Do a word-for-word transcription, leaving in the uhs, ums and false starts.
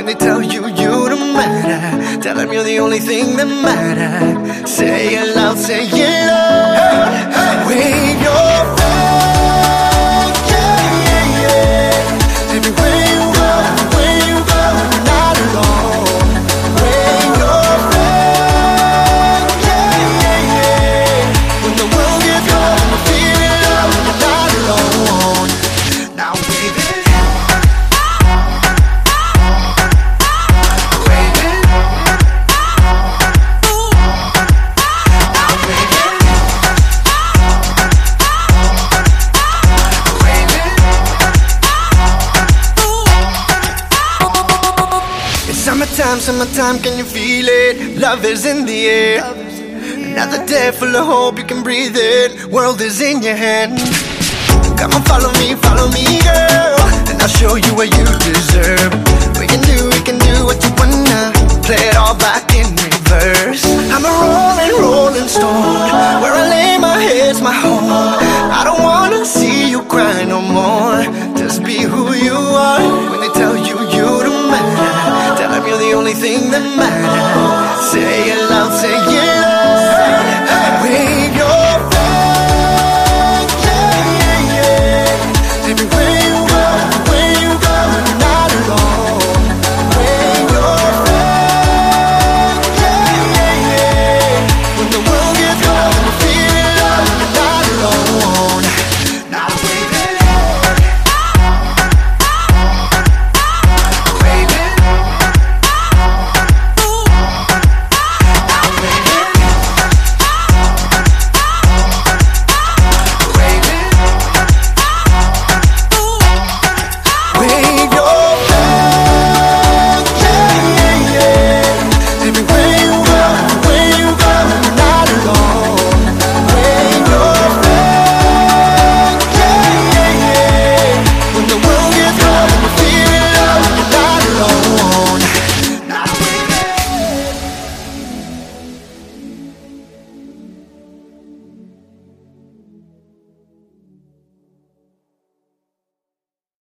they tell you you don't matter, tell them you're the only thing that matters. Say it loud, say it loud. Hey, hey. Wave your flag, yeah, yeah, yeah. Everywhere you go, everywhere you go, you're not alone. Wave your flag, yeah, yeah, yeah. When the world gets cold and you feel it low, you're not alone. Now wave it. Summertime, summertime, can you feel it? Love is in the air. Another day full of hope, you can breathe it. World is in your hand. Come on, follow me, follow me, girl, and I'll show you what you do.